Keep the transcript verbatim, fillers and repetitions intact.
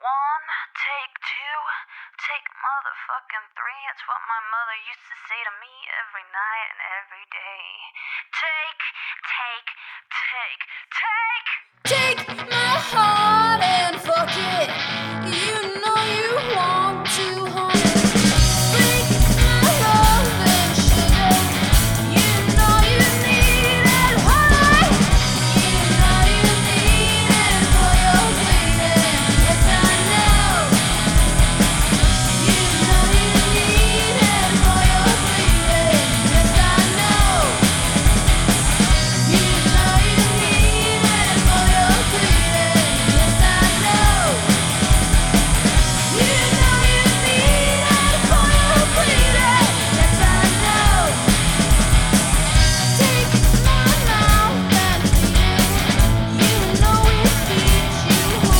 one, take two, take motherfucking three. It's what my mother used to say to me every night and every day. Take, take, take, take! Take my heart!